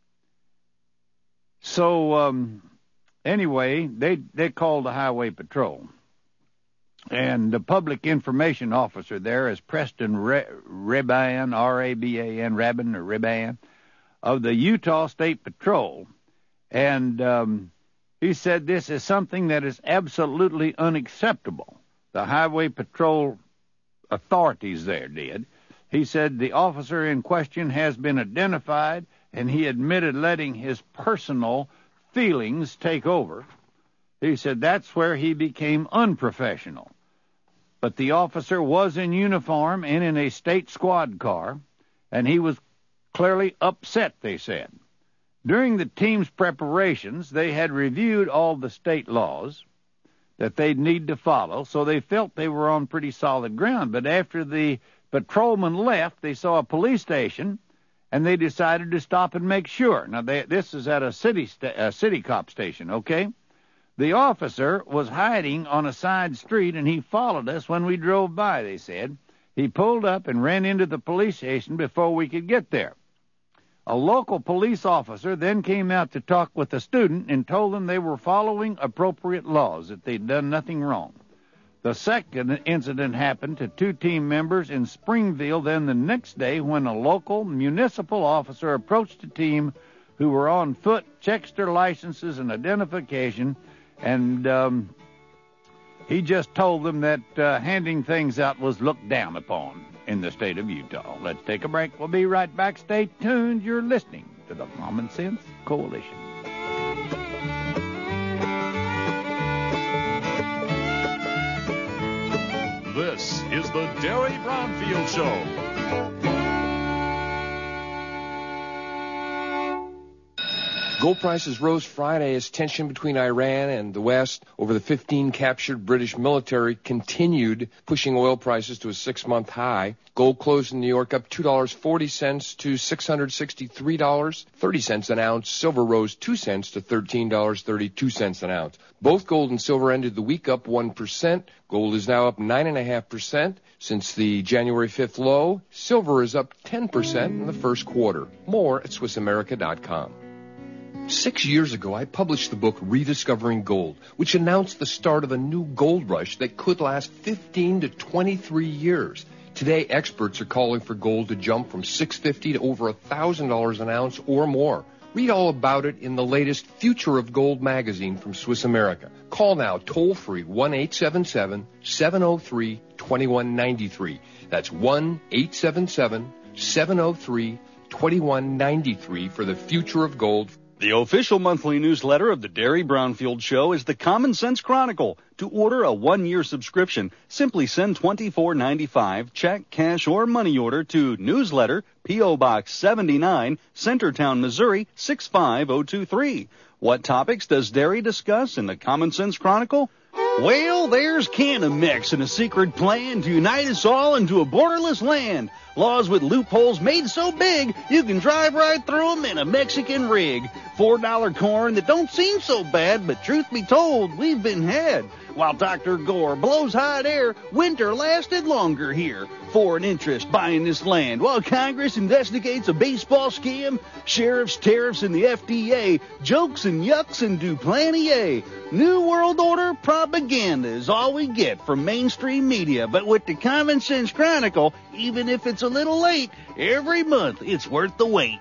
So, anyway, they called the highway patrol. And the public information officer there is Preston Reban, R-A-B-A-N, Rabin or Reban, of the Utah State Patrol. And he said this is something that is absolutely unacceptable. The highway patrol authorities there did. He said the officer in question has been identified, and he admitted letting his personal feelings take over. He said that's where he became unprofessional. But the officer was in uniform and in a state squad car, and he was clearly upset, they said. During the team's preparations, they had reviewed all the state laws that they'd need to follow, so they felt they were on pretty solid ground. But after the patrolman left, they saw a police station, and they decided to stop and make sure. Now, this is at a city cop station, okay? The officer was hiding on a side street, and he followed us when we drove by, they said. He pulled up and ran into the police station before we could get there. A local police officer then came out to talk with the student and told them they were following appropriate laws, that they'd done nothing wrong. The second incident happened to two team members in Springville then the next day when a local municipal officer approached a team who were on foot, checked their licenses and identification, and he just told them that handing things out was looked down upon in the state of Utah. Let's take a break. We'll be right back. Stay tuned. You're listening to the Common Sense Coalition. This is the Derry Brownfield Show. Gold prices rose Friday as tension between Iran and the West over the 15 captured British military continued, pushing oil prices to a 6-month high. Gold closed in New York up $2.40 to $663.30 an ounce. Silver rose 2 cents to $13.32 an ounce. Both gold and silver ended the week up 1%. Gold is now up 9.5% since the January 5th low. Silver is up 10% in the first quarter. More at SwissAmerica.com. 6 years ago, I published the book Rediscovering Gold, which announced the start of a new gold rush that could last 15 to 23 years. Today, experts are calling for gold to jump from $650 to over $1,000 an ounce or more. Read all about it in the latest Future of Gold magazine from Swiss America. Call now, toll-free, 1-877-703-2193. That's 1-877-703-2193 for the Future of Gold. The official monthly newsletter of the Derry Brownfield Show is the Common Sense Chronicle. To order a 1-year subscription, simply send $24.95, check, cash, or money order to Newsletter, P.O. Box 79, Centertown, Missouri, 65023. What topics does Derry discuss in the Common Sense Chronicle? Well, there's Canamex and a secret plan to unite us all into a borderless land. Laws with loopholes made so big, you can drive right through them in a Mexican rig. $4 corn that don't seem so bad, but truth be told, we've been had. While Dr. Gore blows hot air, winter lasted longer here. Foreign interest buying this land, while Congress investigates a baseball scam, sheriffs, tariffs, and the FDA, jokes and yucks and do plenty A. New World Order propaganda is all we get from mainstream media, but with the Common Sense Chronicle, even if it's a little late, every month it's worth the wait.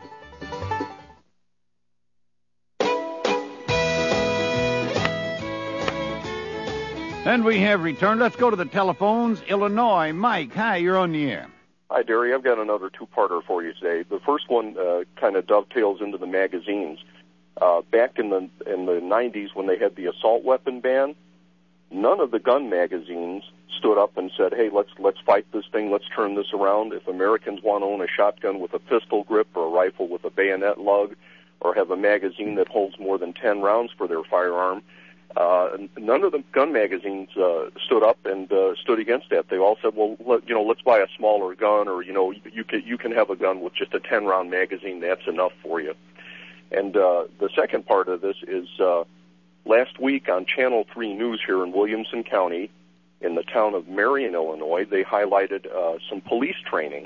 And we have returned. Let's go to the telephones. Illinois. Mike, hi, you're on the air. Hi, Derry. I've got another two-parter for you today. The first one kind of dovetails into the magazines. Back in the 90s when they had the assault weapon ban, none of the gun magazines stood up and said, hey, let's fight this thing, let's turn this around. If Americans want to own a shotgun with a pistol grip or a rifle with a bayonet lug or have a magazine that holds more than 10 rounds for their firearm, none of the gun magazines stood up and stood against that. They all said, well, let's buy a smaller gun, or you can have a gun with just a 10-round magazine. That's enough for you. And the second part of this is last week on Channel 3 News here in Williamson County, in the town of Marion, Illinois, they highlighted some police training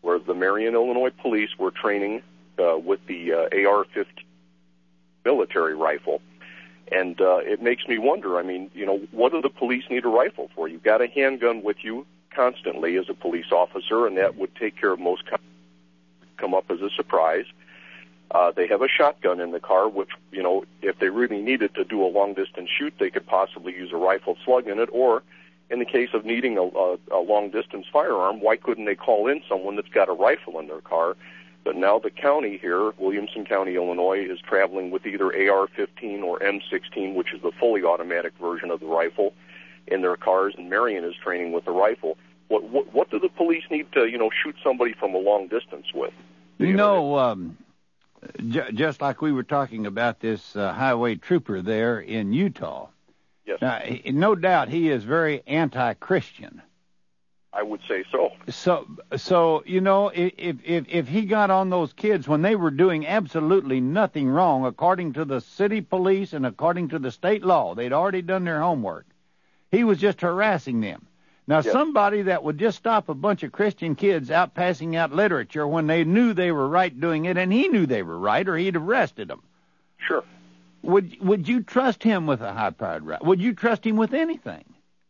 where the Marion, Illinois police were training with the AR-15 military rifle. And it makes me wonder, I mean, you know, what do the police need a rifle for? You've got a handgun with you constantly as a police officer, and that would take care of most come up as a surprise. They have a shotgun in the car, which, you know, if they really needed to do a long-distance shoot, they could possibly use a rifle slug in it. Or in the case of needing a long-distance firearm, why couldn't they call in someone that's got a rifle in their car? But now the county here, Williamson County, Illinois, is traveling with either AR-15 or M16, which is the fully automatic version of the rifle, in their cars, and Marion is training with the rifle. What do the police need to, you know, shoot somebody from a long distance with? You know, just like we were talking about this highway trooper there in Utah. Yes. Now, no doubt he is very anti-Christian. I would say so. So you know, if he got on those kids when they were doing absolutely nothing wrong, according to the city police and according to the state law, they'd already done their homework. He was just harassing them. Now, Yes. somebody that would just stop a bunch of Christian kids out passing out literature when they knew they were right doing it, and he knew they were right, or he'd arrested them. Sure. Would you trust him with a high-powered rifle? Would you trust him with anything?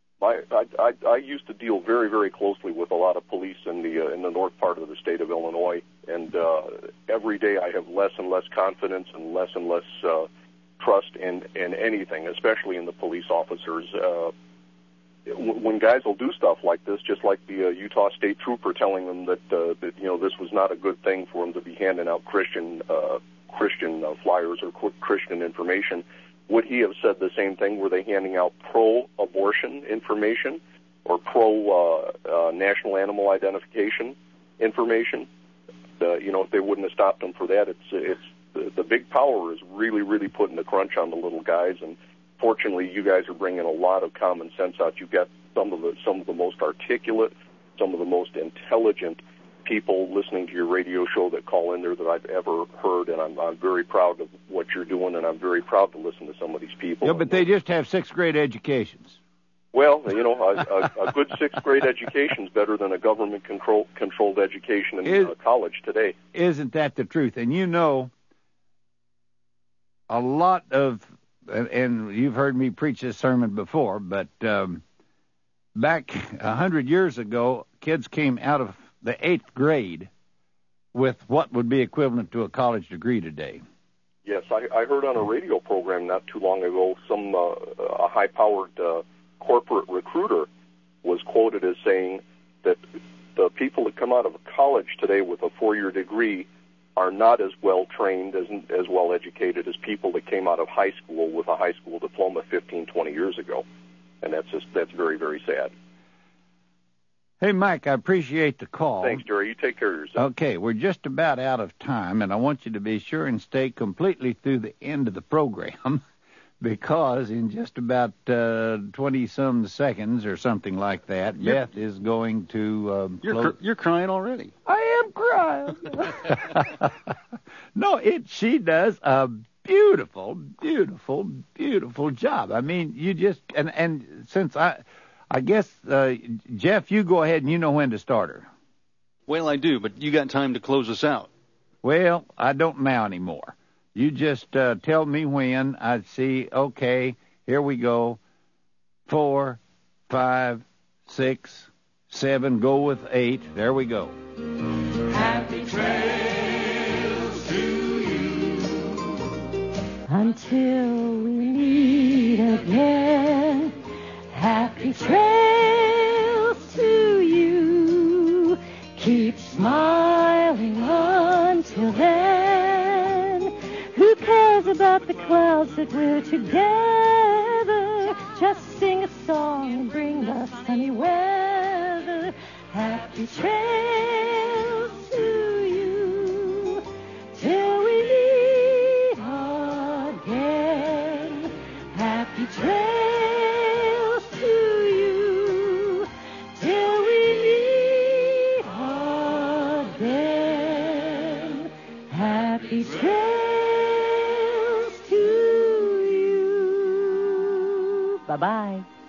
I used to deal very, very closely with a lot of police in the north part of the state of Illinois, and every day I have less and less confidence and less trust in anything, especially in the police officers. When guys will do stuff like this, just like the Utah State Trooper telling them that you know, this was not a good thing for them to be handing out Christian flyers or Christian information, would he have said the same thing? Were they handing out pro-abortion information or pro-national animal identification information? You know, if they wouldn't have stopped them for that, it's the big power is really, really putting the crunch on the little guys. And fortunately, you guys are bringing a lot of common sense out. You've got some of the most articulate, some of the most intelligent people listening to your radio show that call in there that I've ever heard, and I'm very proud of what you're doing, and I'm very proud to listen to some of these people. Yeah, but they just have sixth-grade educations. Well, you know, a good sixth-grade education is better than a government-controlled education in college today. Isn't that the truth? And you know, a lot of, and you've heard me preach this sermon before, but back 100 years ago, kids came out of the 8th grade with what would be equivalent to a college degree today. Yes, I heard on a radio program not too long ago a high-powered corporate recruiter was quoted as saying that the people that come out of college today with a 4-year degree are not as well trained, as well educated as people that came out of high school with a high school diploma 15, 20 years ago. And that's very, very sad. Hey, Mike, I appreciate the call. Thanks, Jerry. You take care of yourself. Okay, we're just about out of time, and I want you to be sure and stay completely through the end of the program, because in just about 20-some seconds or something like that, Beth is going to... You're crying already. I am crying. No, she does a beautiful, beautiful, beautiful job. I mean, you just... And since I guess, Jeff, you go ahead and you know when to start her. Well, I do, but you got time to close us out. Well, I don't now anymore. You just tell me when. I'd see, okay, here we go. 4, 5, 6, 7, go with 8. There we go. Happy trails to you until we meet again. Happy trails to you. Keep smiling until then. Who cares about the clouds that we're together? Just sing a song and bring the sunny weather. Happy trails to you till we meet again. Happy trails. Happy trails to you. Bye-bye.